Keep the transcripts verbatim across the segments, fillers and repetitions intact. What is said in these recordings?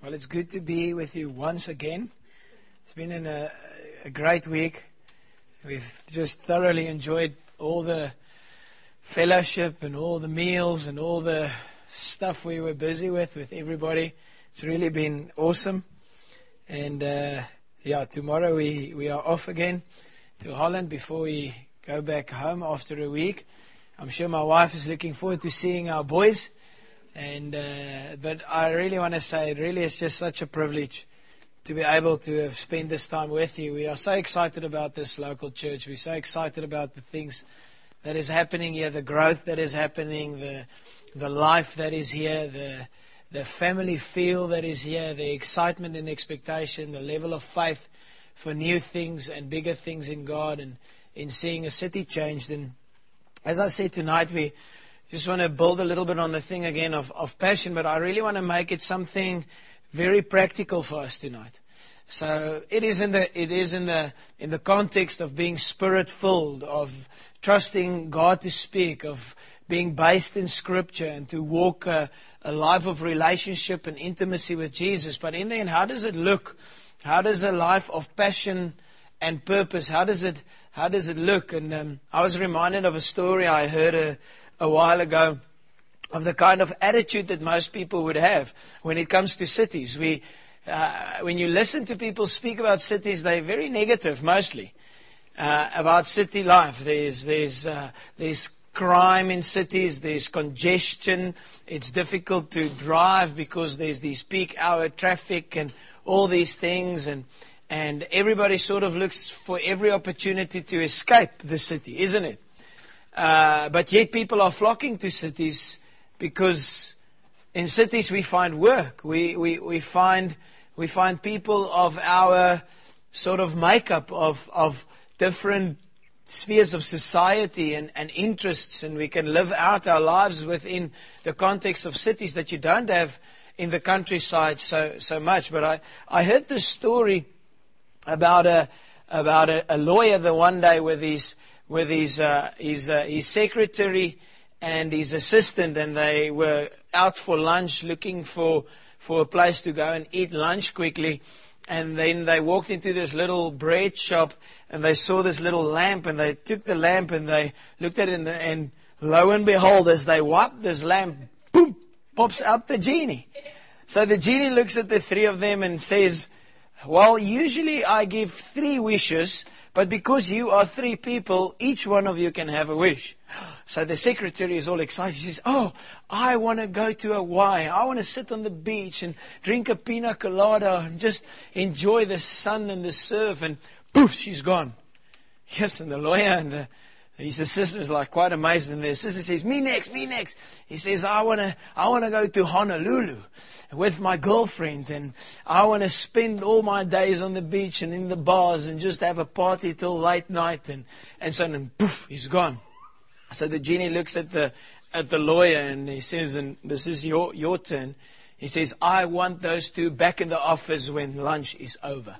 Well, it's good to be with you once again. It's been in a, a great week. We've just thoroughly enjoyed all the fellowship and all the meals and all the stuff we were busy with, with everybody. It's really been awesome. And uh, yeah, tomorrow we, we are off again to Holland before we go back home after a week. I'm sure my wife is looking forward to seeing our boys. And uh, but I really want to say, really, it's just such a privilege to be able to have spent this time with you. We are so excited about this local church. We're so excited about the things that is happening here, the growth that is happening, the the life that is here, the the family feel that is here, the excitement and expectation, the level of faith for new things and bigger things in God and in seeing a city changed. And as I said tonight, we just want to build a little bit on the thing again of, of passion, but I really want to make it something very practical for us tonight. So it is in the it is in the in the context of being spirit filled, of trusting God to speak, of being based in Scripture and to walk a, a life of relationship and intimacy with Jesus. But in the end, how does it look? How does a life of passion and purpose? How does it how does it look? And um, I was reminded of a story I heard a. a while ago of the kind of attitude that most people would have when it comes to cities. We, uh, when you listen to people speak about cities, they're very negative mostly uh, about city life. There's there's uh, there's crime in cities. There's congestion. It's difficult to drive because there's these peak hour traffic and all these things, and and everybody sort of looks for every opportunity to escape the city, isn't it? Uh, but yet people are flocking to cities because in cities we find work. We, we, we find, we find people of our sort of makeup of, of different spheres of society and, and interests, and we can live out our lives within the context of cities that you don't have in the countryside so, so much. But I, I heard this story about a, about a, a lawyer the one day with his, with his, uh, his, uh, his secretary and his assistant, and they were out for lunch looking for, for a place to go and eat lunch quickly. And then they walked into this little bread shop and they saw this little lamp, and they took the lamp and they looked at it, and, and lo and behold, as they wiped this lamp, boom, pops out the genie. So the genie looks at the three of them and says, well, usually I give three wishes, but because you are three people, each one of you can have a wish. So the secretary is all excited. She says, oh, I want to go to Hawaii. I want to sit on the beach and drink a pina colada and just enjoy the sun and the surf. And poof, she's gone. Yes, and the lawyer and the, his assistant is like quite amazed. And the assistant says, me next, me next. He says, I want to, I want to go to Honolulu with my girlfriend, and I want to spend all my days on the beach and in the bars and just have a party till late night, and, and so then poof, he's gone. So the genie looks at the at the lawyer and he says, and this is your, your turn. He says, I want those two back in the office when lunch is over.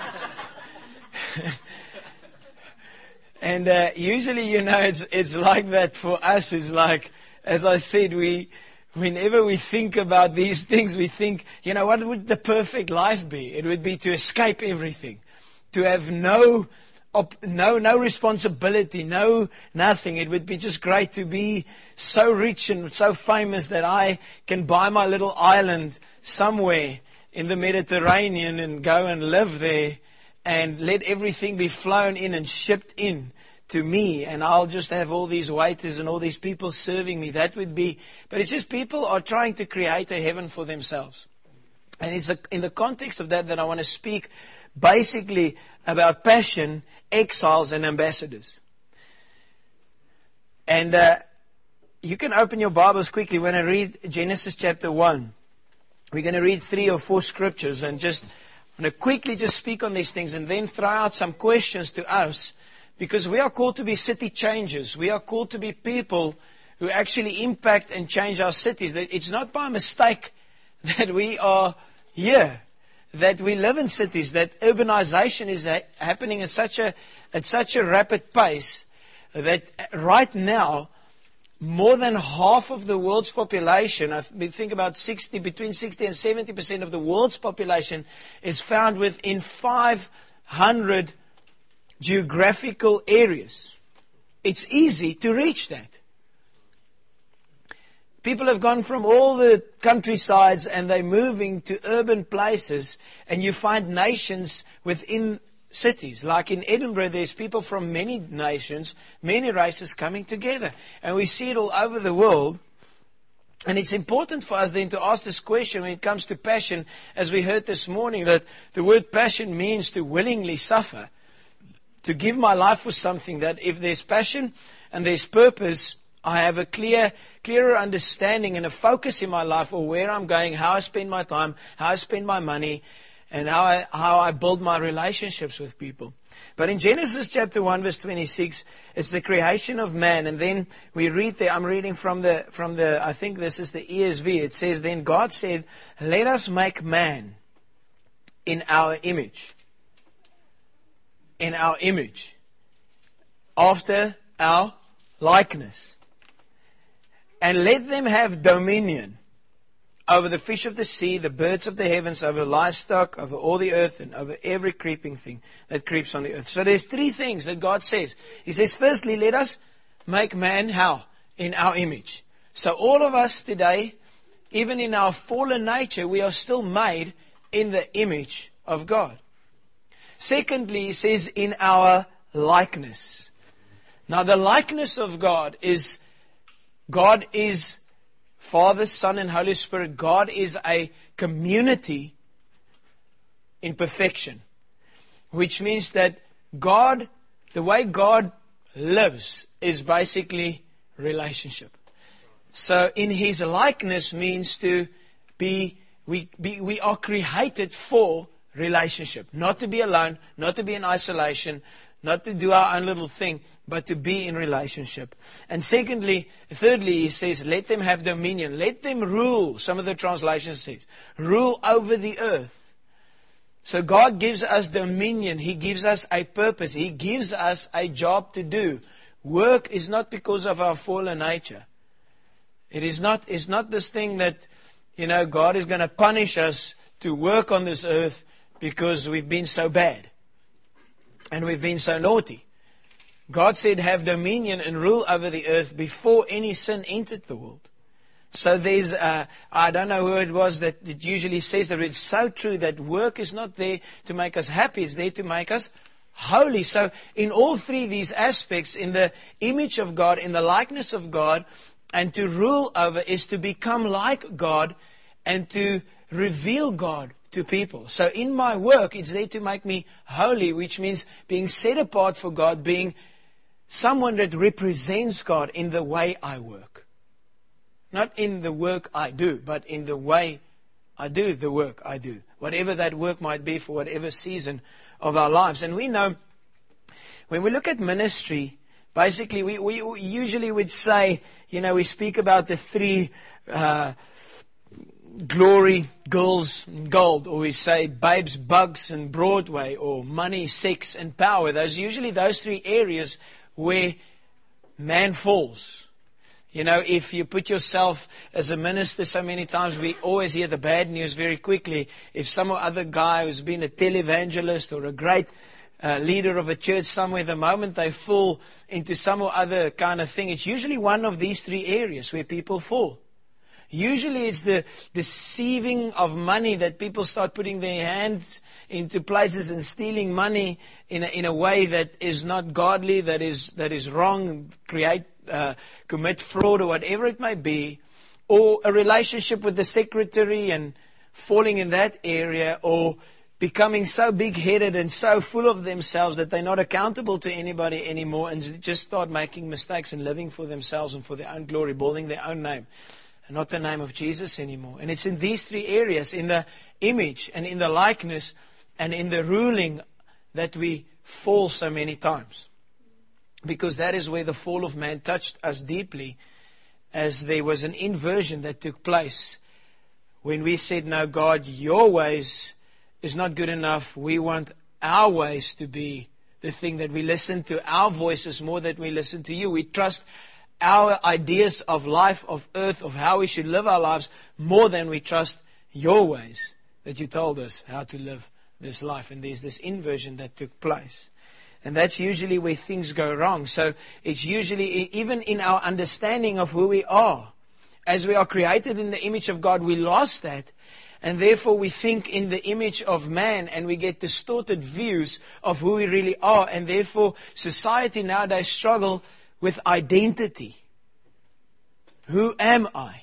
And uh, usually, you know, it's it's like that for us. It's like, as I said, we whenever we think about these things, we think, you know, what would the perfect life be? It would be to escape everything, to have no, op, no, no responsibility, no, nothing. It would be just great to be so rich and so famous that I can buy my little island somewhere in the Mediterranean and go and live there and let everything be flown in and shipped in to me, and I'll just have all these waiters and all these people serving me. That would be, but it's just people are trying to create a heaven for themselves. And it's a, in the context of that that I want to speak basically about passion, exiles, and ambassadors. And uh, you can open your Bibles quickly when I read Genesis chapter one. We're going to read three or four scriptures and just I'm going to quickly just speak on these things and then throw out some questions to us, because we are called to be city changers. We are called to be people who actually impact and change our cities. It's not by mistake that we are here, that we live in cities, that urbanization is ha- happening at such a at such a rapid pace that right now more than half of the world's population, I think about sixty, between sixty and seventy percent of the world's population is found within five hundred geographical areas. It's easy to reach that. People have gone from all the countrysides and they're moving to urban places, and you find nations within cities. Like in Edinburgh, there's people from many nations, many races coming together. And we see it all over the world. And it's important for us then to ask this question when it comes to passion, as we heard this morning, that the word passion means to willingly suffer, to give my life for something, that if there's passion and there's purpose, I have a clear, clearer understanding and a focus in my life of where I'm going, how I spend my time, how I spend my money, and how I, how I build my relationships with people. But in Genesis chapter one, verse twenty-six, it's the creation of man. And then we read there, I'm reading from the, from the, I think this is the E S V. It says, then God said, let us make man in our image. In our image. After our likeness. And let them have dominion over the fish of the sea, the birds of the heavens, over livestock, over all the earth, and over every creeping thing that creeps on the earth. So there's three things that God says. He says, firstly, let us make man how? In our image. So all of us today, even in our fallen nature, we are still made in the image of God. Secondly, he says, in our likeness. Now the likeness of God is, God is Father, Son, and Holy Spirit. God is a community in perfection. Which means that God, the way God lives is basically relationship. So in His likeness means to be, we, be, we are created for relationship. Not to be alone, not to be in isolation, not to do our own little thing, but to be in relationship. And secondly, thirdly, he says, let them have dominion. Let them rule. Some of the translations says, rule over the earth. So God gives us dominion. He gives us a purpose. He gives us a job to do. Work is not because of our fallen nature. It is not, it's not this thing that, you know, God is going to punish us to work on this earth because we've been so bad. And we've been so naughty. God said, have dominion and rule over the earth before any sin entered the world. So there's, uh, I don't know who it was that it usually says that it's so true that work is not there to make us happy, it's there to make us holy. So in all three of these aspects, in the image of God, in the likeness of God, and to rule over is to become like God and to reveal God to people. So in my work, it's there to make me holy, which means being set apart for God, being someone that represents God in the way I work. Not in the work I do, but in the way I do the work I do. Whatever that work might be for whatever season of our lives. And we know, when we look at ministry, basically we, we usually would say, you know, we speak about the three uh glory, girls, and gold, or we say babes, bugs, and Broadway, or money, sex, and power. Those usually those three areas where man falls. You know, if you put yourself as a minister, so many times we always hear the bad news very quickly. If some other guy who's been a televangelist or a great uh, leader of a church somewhere, the moment they fall into some or other kind of thing, it's usually one of these three areas where people fall. Usually it's the deceiving of money that people start putting their hands into places and stealing money in a, in a way that is not godly, that is that is wrong, create, uh, commit fraud or whatever it may be, or a relationship with the secretary and falling in that area, or becoming so big-headed and so full of themselves that they're not accountable to anybody anymore and just start making mistakes and living for themselves and for their own glory, building their own name. And not the name of Jesus anymore. And it's in these three areas, in the image and in the likeness and in the ruling, that we fall so many times. Because that is where the fall of man touched us deeply, as there was an inversion that took place when we said, no, God, your ways is not good enough. We want our ways to be the thing that we listen to, our voices more than we listen to you. We trust our ideas of life, of earth, of how we should live our lives, more than we trust your ways that you told us how to live this life. And there's this inversion that took place. And that's usually where things go wrong. So it's usually, even in our understanding of who we are, as we are created in the image of God, we lost that. And therefore we think in the image of man, and we get distorted views of who we really are. And therefore society nowadays struggle with identity. Who am I?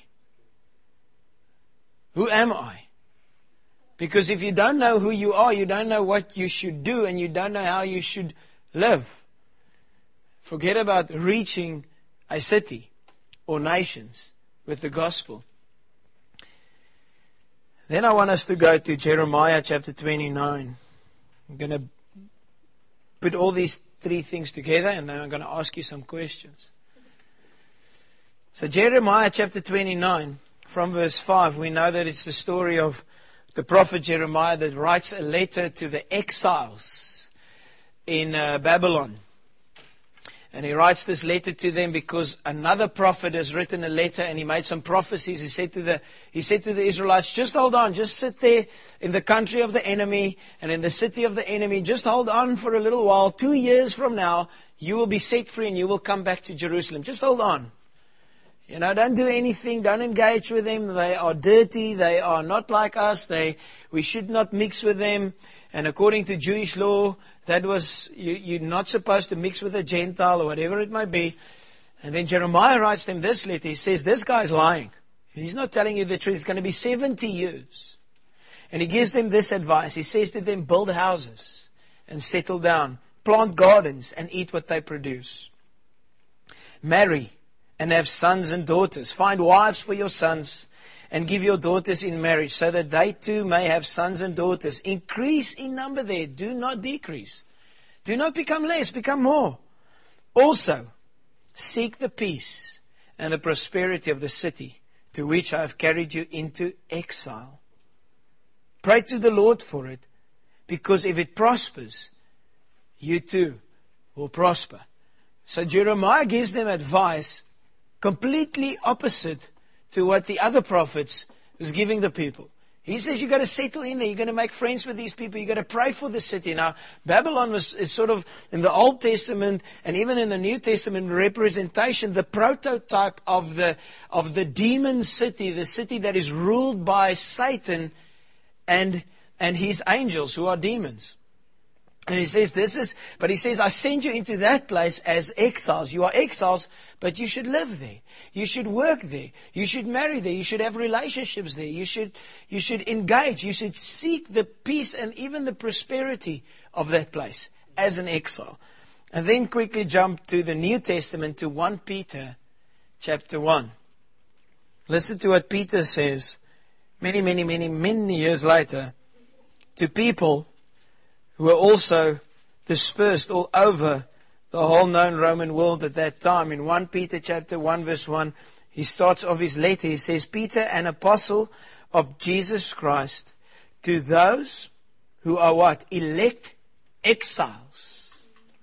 Who am I? Because if you don't know who you are, you don't know what you should do, and you don't know how you should live. Forget about reaching a city or nations with the gospel. Then I want us to go to Jeremiah chapter twenty-nine. I'm going to put all these three things together, and then I'm going to ask you some questions. So Jeremiah chapter twenty-nine, from verse five, we know that it's the story of the prophet Jeremiah that writes a letter to the exiles in uh, Babylon. And he writes this letter to them because another prophet has written a letter, and he made some prophecies. He said to the, he said to the Israelites, just hold on, just sit there in the country of the enemy and in the city of the enemy. Just hold on for a little while. Two years from now, you will be set free and you will come back to Jerusalem. Just hold on. You know, don't do anything. Don't engage with them. They are dirty. They are not like us. They, we should not mix with them. And according to Jewish law, that was, you, you're not supposed to mix with a Gentile or whatever it might be. And then Jeremiah writes them this letter. He says, this guy's lying. He's not telling you the truth. It's going to be seventy years. And he gives them this advice. He says to them, build houses and settle down. Plant gardens and eat what they produce. Marry and have sons and daughters. Find wives for your sons and give your daughters in marriage so that they too may have sons and daughters. Increase in number there. Do not decrease. Do not become less. Become more. Also, seek the peace and the prosperity of the city to which I have carried you into exile. Pray to the Lord for it, because if it prospers, you too will prosper. So Jeremiah gives them advice completely opposite to what the other prophets was giving the people. He says you've got to settle in there. You're going to make friends with these people. You've got to pray for the city. Now, Babylon was is sort of, in the Old Testament and even in the New Testament representation, the prototype of the, of the demon city, the city that is ruled by Satan and, and his angels who are demons. And he says, this is, but he says, I send you into that place as exiles. You are exiles, but you should live there. You should work there. You should marry there. You should have relationships there. You should, you should engage. You should seek the peace and even the prosperity of that place as an exile. And then quickly jump to the New Testament, to First Peter chapter one. Listen to what Peter says many, many, many, many years later to people who were also dispersed all over the whole known Roman world at that time. In First Peter chapter one verse one, he starts off his letter. He says, Peter, an apostle of Jesus Christ, to those who are what? Elect exiles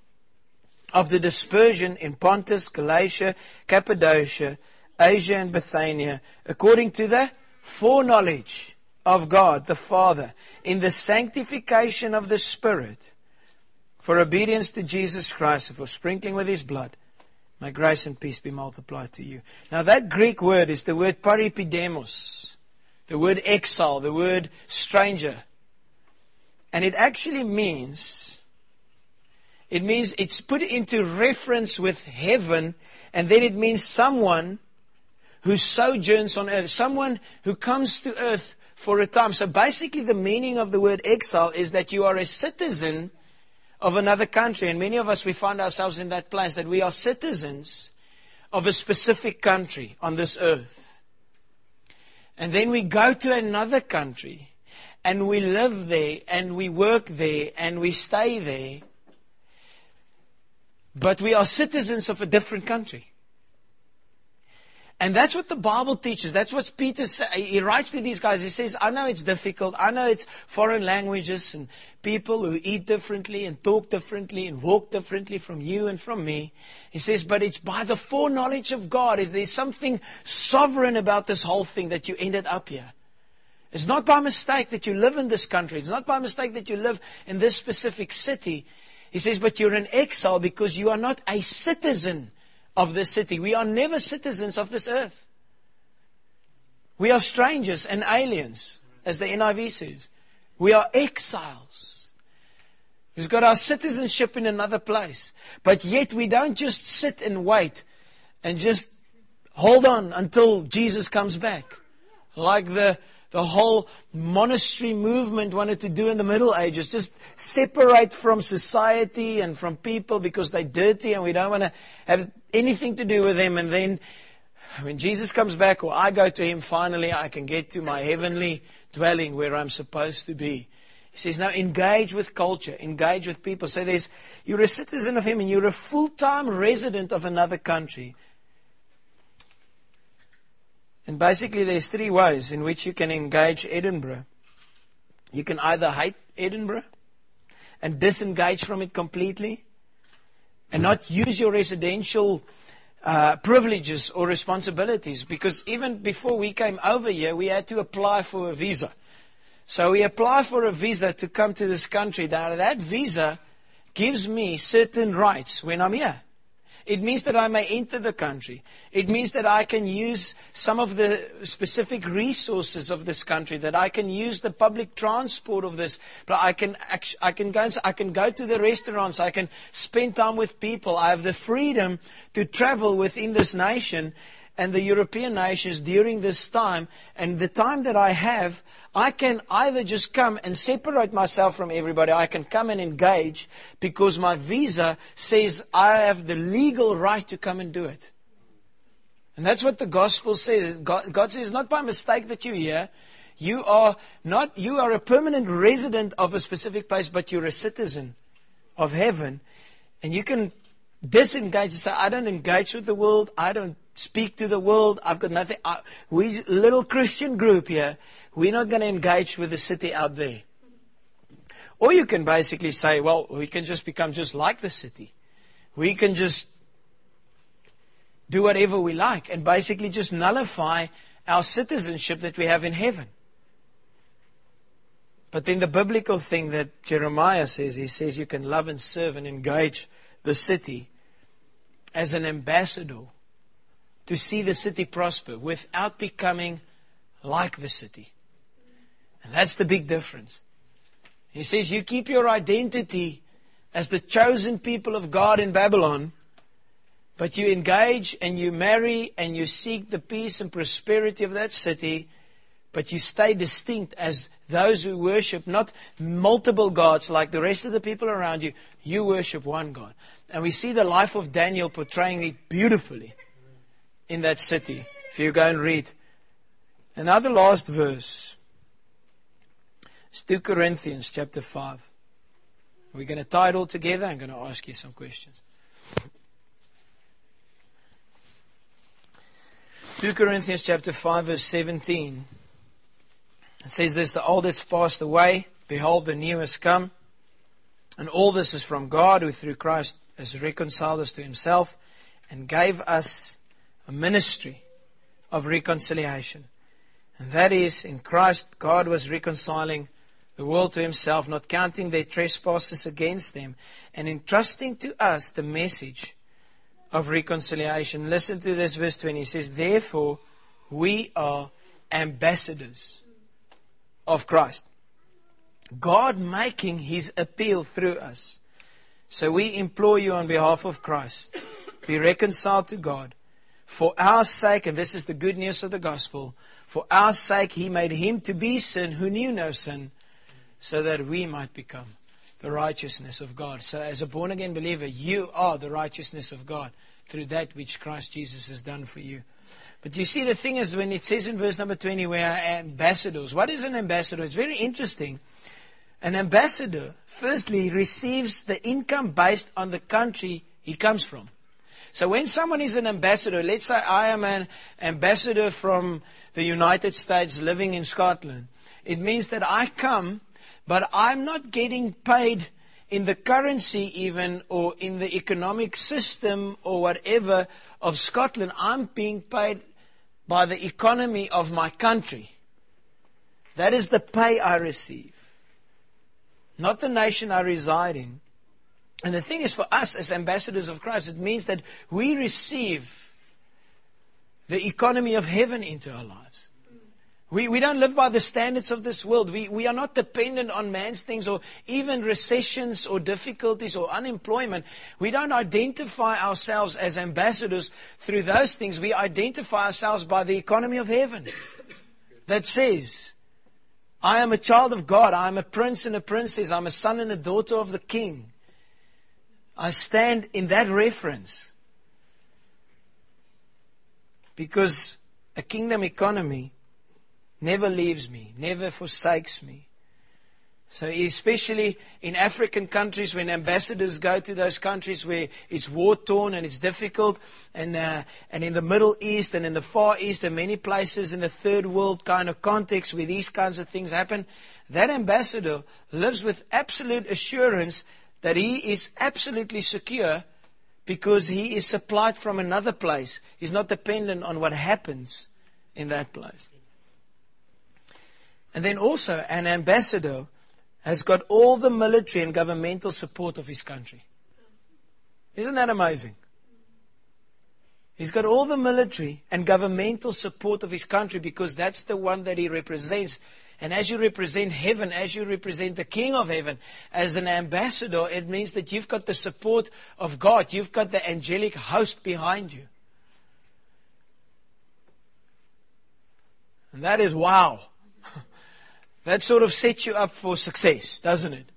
of the dispersion in Pontus, Galatia, Cappadocia, Asia and Bithynia, according to the foreknowledge of God the Father, in the sanctification of the Spirit, for obedience to Jesus Christ, and for sprinkling with His blood, may grace and peace be multiplied to you. Now that Greek word is the word paripidemos, the word exile, the word stranger. And it actually means, it means it's put into reference with heaven, and then it means someone who sojourns on earth, someone who comes to earth for a time. So basically the meaning of the word exile is that you are a citizen of another country. And many of us, we find ourselves in that place, that we are citizens of a specific country on this earth. And then we go to another country and we live there and we work there and we stay there. But we are citizens of a different country. And that's what the Bible teaches. That's what Peter says. He writes to these guys. He says, I know it's difficult. I know it's foreign languages and people who eat differently and talk differently and walk differently from you and from me. He says, but it's by the foreknowledge of God. There's something sovereign about this whole thing that you ended up here. It's not by mistake that you live in this country. It's not by mistake that you live in this specific city. He says, but you're in exile because you are not a citizen of this city. We are never citizens of this earth. We are strangers and aliens, as the N I V says. We are exiles. We've got our citizenship in another place. But yet we don't just sit and wait and just hold on until Jesus comes back. Like the The whole monastery movement wanted to do in the Middle Ages. Just separate from society and from people because they're dirty and we don't want to have anything to do with them. And then when Jesus comes back or I go to Him, finally I can get to my heavenly dwelling where I'm supposed to be. He says, now engage with culture, engage with people. So there's, you're a citizen of Him and you're a full-time resident of another country. And basically there's three ways in which you can engage Edinburgh. You can either hate Edinburgh and disengage from it completely and not use your residential uh, privileges or responsibilities. Because even before we came over here, we had to apply for a visa. So we apply for a visa to come to this country. Now that visa gives me certain rights when I'm here. It means that I may enter the country. It means that I can use some of the specific resources of this country, that I can use the public transport of this. But I can, I can go, I can go to the restaurants. I can spend time with people. I have the freedom to travel within this nation and the European nations during this time. And the time that I have, I can either just come and separate myself from everybody. I can come and engage because my visa says I have the legal right to come and do it. And that's what the gospel says. God, God says, not by mistake that you're here. You are not, you are a permanent resident of a specific place, but you're a citizen of heaven. And you can disengage and say, I don't engage with the world. I don't speak to the world. I've got nothing. I, we little Christian group here. We're not going to engage with the city out there. Or you can basically say, well, we can just become just like the city. We can just do whatever we like and basically just nullify our citizenship that we have in heaven. But then the biblical thing that Jeremiah says, he says you can love and serve and engage the city as an ambassador to see the city prosper without becoming like the city. And that's the big difference. He says you keep your identity as the chosen people of God in Babylon, but you engage and you marry and you seek the peace and prosperity of that city, but you stay distinct as those who worship not multiple gods like the rest of the people around you. You worship one God. And we see the life of Daniel portraying it beautifully in that city. If you go and read. Another last verse. It's two Corinthians chapter five. We're going to tie it all together. I'm going to ask you some questions. two Corinthians chapter five verse seventeen. It says this, the old has passed away. Behold, the new has come. And all this is from God, who through Christ has reconciled us to Himself and gave us a ministry of reconciliation. And that is, in Christ, God was reconciling the world to Himself, not counting their trespasses against them, and entrusting to us the message of reconciliation. Listen to this verse twenty. He says, therefore, we are ambassadors of Christ. God making His appeal through us. So we implore you on behalf of Christ, be reconciled to God. For our sake, and this is the good news of the gospel, for our sake He made Him to be sin who knew no sin, so that we might become the righteousness of God. So as a born-again believer, you are the righteousness of God through that which Christ Jesus has done for you. But you see, the thing is, when it says in verse number twenty, we are ambassadors. What is an ambassador? It's very interesting. An ambassador, firstly, receives the income based on the country he comes from. So when someone is an ambassador, let's say I am an ambassador from the United States living in Scotland. It means that I come, but I'm not getting paid in the currency even, or in the economic system or whatever of Scotland. I'm being paid by the economy of my country. That is the pay I receive, not the nation I reside in. And the thing is, for us as ambassadors of Christ, it means that we receive the economy of heaven into our lives. We, we don't live by the standards of this world. We, we are not dependent on man's things, or even recessions or difficulties or unemployment. We don't identify ourselves as ambassadors through those things. We identify ourselves by the economy of heaven that says, I am a child of God. I am a prince and a princess. I'm a son and a daughter of the King. I stand in that reference because a kingdom economy never leaves me, never forsakes me. So especially in African countries, when ambassadors go to those countries where it's war-torn and it's difficult, and uh, and in the Middle East and in the Far East and many places in the third world kind of context where these kinds of things happen, that ambassador lives with absolute assurance that he is absolutely secure because he is supplied from another place. He's not dependent on what happens in that place. And then also, an ambassador has got all the military and governmental support of his country. Isn't that amazing? He's got all the military and governmental support of his country because that's the one that he represents. And as you represent heaven, as you represent the King of heaven, as an ambassador, it means that you've got the support of God. You've got the angelic host behind you. And that is wow. That sort of sets you up for success, doesn't it?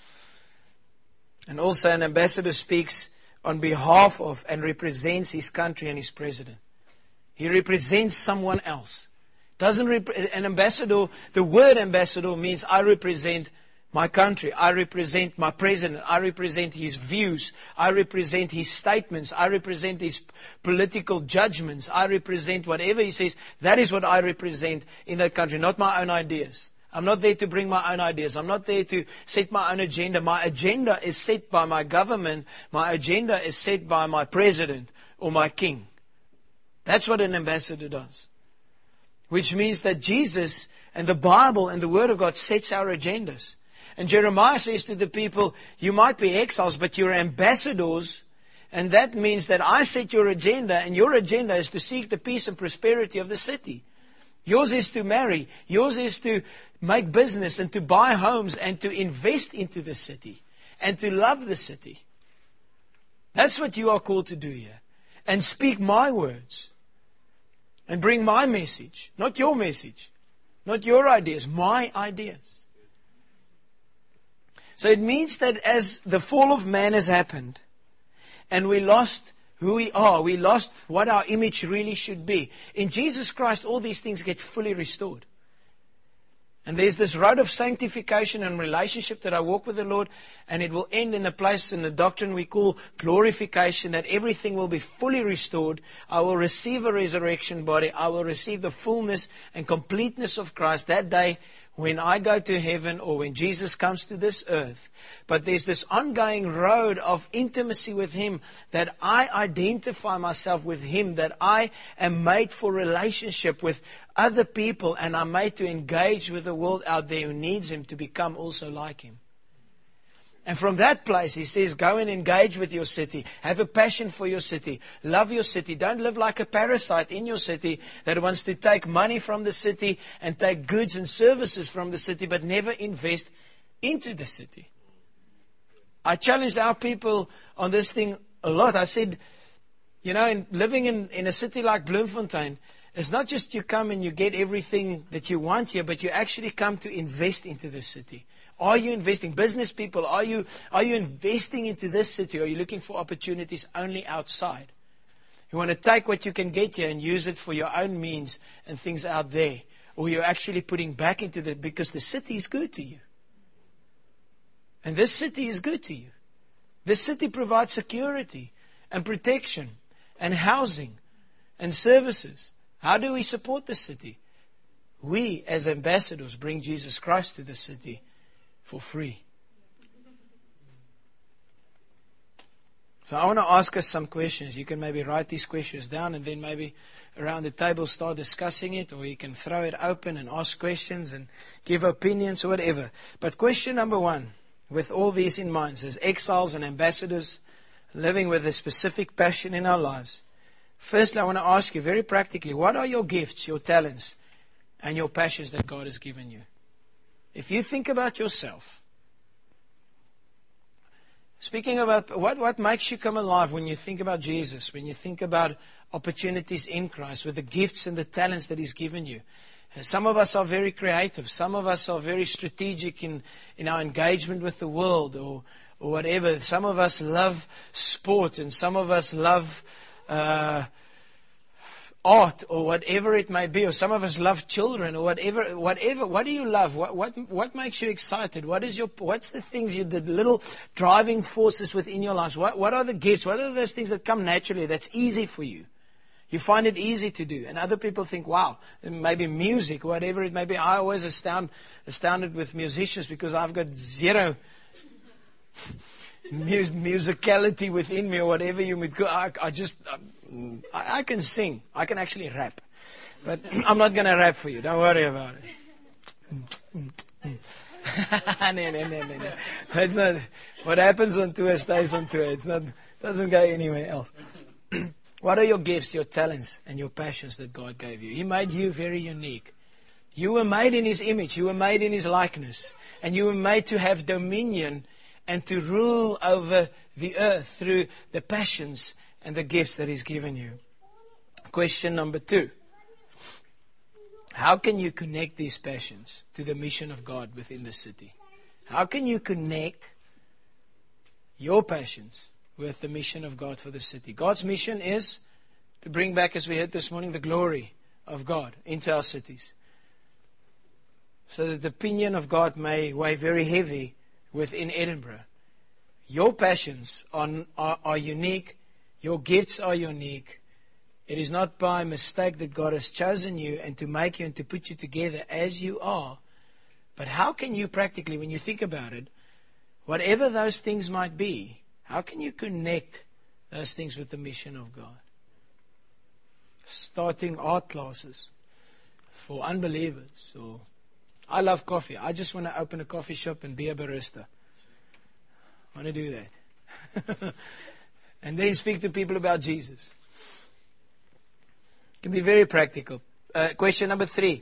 And also an ambassador speaks on behalf of and represents his country and his president. He represents someone else. Doesn't rep- an ambassador, the word ambassador means I represent my country. I represent my president. I represent his views. I represent his statements. I represent his political judgments. I represent whatever he says. That is what I represent in that country, not my own ideas. I'm not there to bring my own ideas. I'm not there to set my own agenda. My agenda is set by my government. My agenda is set by my president or my king. That's what an ambassador does. Which means that Jesus and the Bible and the Word of God sets our agendas. And Jeremiah says to the people, you might be exiles, but you're ambassadors. And that means that I set your agenda, and your agenda is to seek the peace and prosperity of the city. Yours is to marry. Yours is to make business and to buy homes and to invest into the city and to love the city. That's what you are called to do here. And speak my words. And bring my message. Not your message. Not your ideas. My ideas. So it means that as the fall of man has happened, and we lost who we are, we lost what our image really should be. In Jesus Christ, all these things get fully restored. And there's this road of sanctification and relationship that I walk with the Lord, and it will end in a place in the doctrine we call glorification, that everything will be fully restored. I will receive a resurrection body. I will receive the fullness and completeness of Christ that day when I go to heaven or when Jesus comes to this earth. But there's this ongoing road of intimacy with Him, that I identify myself with Him, that I am made for relationship with other people, and I'm made to engage with the world out there who needs Him to become also like Him. And from that place, He says, go and engage with your city. Have a passion for your city. Love your city. Don't live like a parasite in your city that wants to take money from the city and take goods and services from the city, but never invest into the city. I challenged our people on this thing a lot. I said, you know, in, living in, in a city like Bloemfontein, it's not just you come and you get everything that you want here, but you actually come to invest into the city. Are you investing? Business people, are you, are you investing into this city? Or are you looking for opportunities only outside? You want to take what you can get here and use it for your own means and things out there. Or you're actually putting back into the, because the city is good to you. And this city is good to you. This city provides security and protection. and housing and services. How do we support the city? We, as ambassadors, bring Jesus Christ to the city for free. So I want to ask us some questions. You can maybe write these questions down and then maybe around the table start discussing it, or you can throw it open and ask questions and give opinions or whatever. But question number one, with all these in mind, as exiles and ambassadors living with a specific passion in our lives, firstly I want to ask you very practically, what are your gifts, your talents, and your passions that God has given you? If you think about yourself, speaking about what, what makes you come alive when you think about Jesus, when you think about opportunities in Christ, with the gifts and the talents that He's given you. Some of us are very creative. Some of us are very strategic in, in our engagement with the world or, or whatever. Some of us love sport and some of us love uh, art or whatever it may be. Or some of us love children or whatever. Whatever. What do you love? What what what makes you excited? What is your what's the things you the little driving forces within your lives? What what are the gifts? What are those things that come naturally? That's easy for you. You find it easy to do. And other people think, wow, maybe music, whatever it may be. I always astound, astounded with musicians because I've got zero mus- musicality within me or whatever you would go. I, I just, I, I can sing. I can actually rap. But I'm not going to rap for you. Don't worry about it. no, no, no, no, no. That's not, what happens on tour stays on tour. It's not, doesn't go anywhere else. What are your gifts, your talents, and your passions that God gave you? He made you very unique. You were made in His image. You were made in His likeness. And you were made to have dominion and to rule over the earth through the passions and the gifts that He's given you. Question number two. How can you connect these passions to the mission of God within the city? How can you connect your passions with the mission of God for the city? God's mission is to bring back, as we heard this morning, the glory of God into our cities, so that the opinion of God may weigh very heavy within Edinburgh. Your passions are, are, are unique. Your gifts are unique. It is not by mistake that God has chosen you and to make you and to put you together as you are. But how can you practically, when you think about it, whatever those things might be, how can you connect those things with the mission of God? Starting art classes for unbelievers. Or I love coffee. I just want to open a coffee shop and be a barista. I want to do that. And then speak to people about Jesus. It can be very practical. Uh, question number three.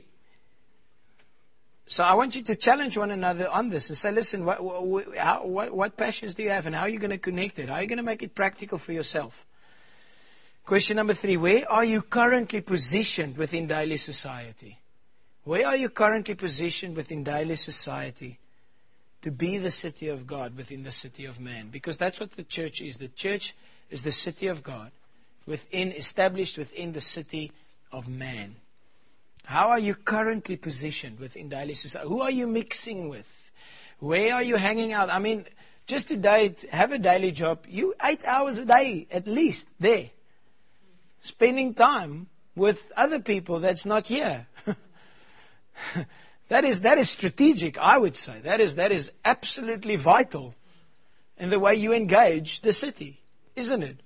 So I want you to challenge one another on this and say, listen, what, what, how, what, what passions do you have and how are you going to connect it? How are you going to make it practical for yourself? Question number three, where are you currently positioned within daily society? Where are you currently positioned within daily society to be the city of God within the city of man? Because that's what the church is. The church is the city of God, within established within the city of man. How are you currently positioned within daily society? Who are you mixing with? Where are you hanging out? I mean, just today, have a daily job. You eight hours a day, at least, there. Spending time with other people that's not here. that is that is strategic, I would say. That is that is absolutely vital in the way you engage the city, isn't it?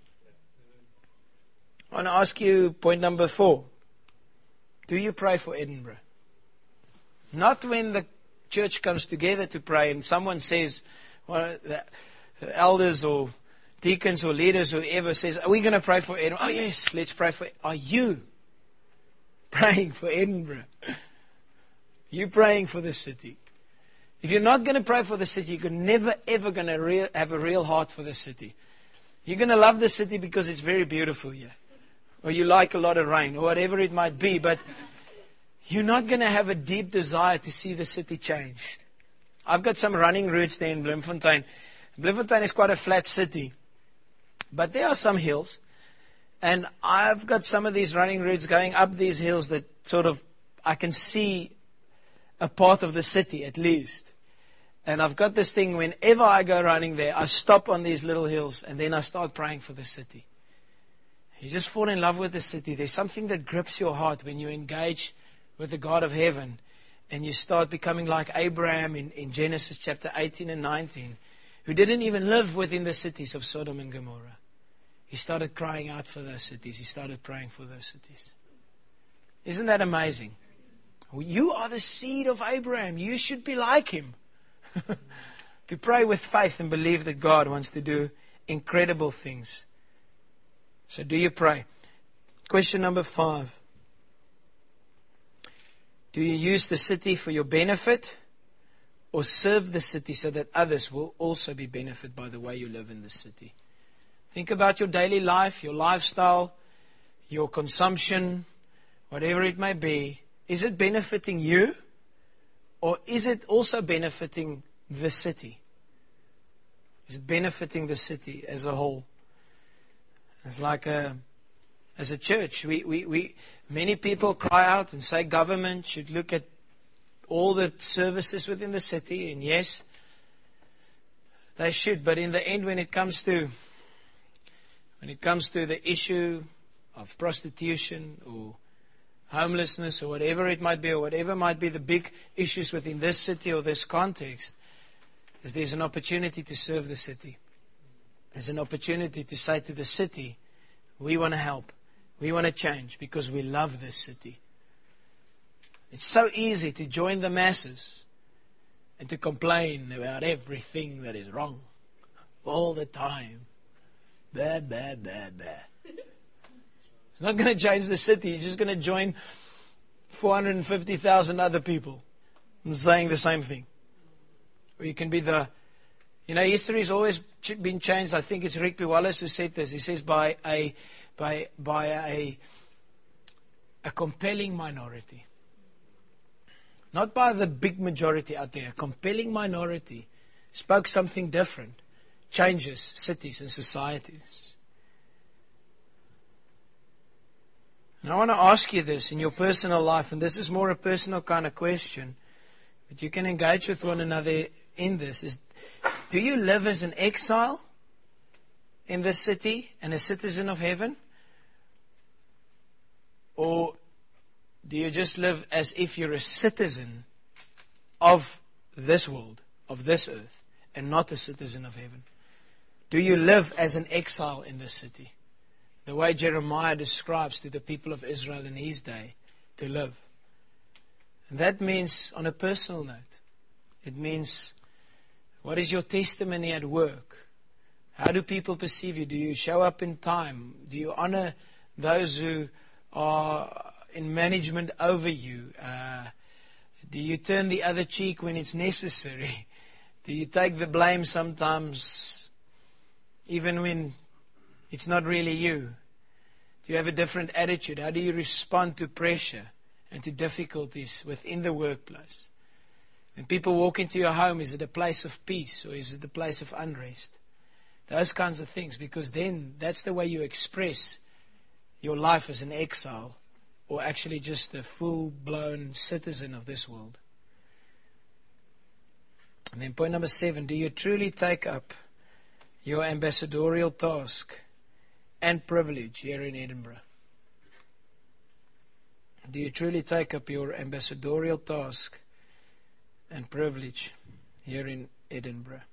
I want to ask you point number four. Do you pray for Edinburgh? Not when the church comes together to pray and someone says, well, the elders or deacons or leaders or whoever says, are we going to pray for Edinburgh? Oh yes, let's pray for, are you praying for Edinburgh? You praying for the city? If you're not going to pray for the city, you're never ever going to real, have a real heart for the city. You're going to love the city because it's very beautiful here. Or you like a lot of rain, or whatever it might be, but you're not going to have a deep desire to see the city changed. I've got some running routes there in Bloemfontein. Bloemfontein is quite a flat city, but there are some hills, and I've got some of these running routes going up these hills that sort of, I can see a part of the city at least. And I've got this thing, whenever I go running there, I stop on these little hills, and then I start praying for the city. You just fall in love with the city. There's something that grips your heart when you engage with the God of heaven and you start becoming like Abraham in, in Genesis chapter eighteen and nineteen, who didn't even live within the cities of Sodom and Gomorrah. He started crying out for those cities. He started praying for those cities. Isn't that amazing? You are the seed of Abraham. You should be like him. To pray with faith and believe that God wants to do incredible things. So do you pray? Question number five. Do you use the city for your benefit or serve the city so that others will also be benefited by the way you live in the city? Think about your daily life, your lifestyle, your consumption, whatever it may be. Is it benefiting you or is it also benefiting the city? Is it benefiting the city as a whole? It's like a, as a church, we, we, we, many people cry out and say government should look at all the services within the city, and yes, they should. But in the end, when it comes to when it comes to the issue of prostitution or homelessness or whatever it might be, or whatever might be the big issues within this city or this context, is there's an opportunity to serve the city. There's an opportunity to say to the city, we want to help. We want to change because we love this city. It's so easy to join the masses and to complain about everything that is wrong all the time. Bad, bad, bad, bad. It's not going to change the city. You're just going to join four hundred fifty thousand other people saying the same thing. Or you can be the... You know, history has always been changed. I think it's Rick P. Wallace who said this. He says by a by by a a compelling minority, not by the big majority out there. A compelling minority spoke something different, changes cities and societies. And I want to ask you this in your personal life, and this is more a personal kind of question, but you can engage with one another in this. Is do you live as an exile in this city and a citizen of heaven? Or do you just live as if you're a citizen of this world, of this earth, and not a citizen of heaven? Do you live as an exile in this city? The way Jeremiah describes to the people of Israel in his day to live. And that means, on a personal note, it means, what is your testimony at work? How do people perceive you? Do you show up in time? Do you honor those who are in management over you? Uh, do you turn the other cheek when it's necessary? Do you take the blame sometimes, even when it's not really you? Do you have a different attitude? How do you respond to pressure and to difficulties within the workplace? When people walk into your home, is it a place of peace or is it a place of unrest? Those kinds of things, because then that's the way you express your life as an exile or actually just a full-blown citizen of this world. And then point number seven, do you truly take up your ambassadorial task and privilege here in Edinburgh? Do you truly take up your ambassadorial task and privilege here in Edinburgh?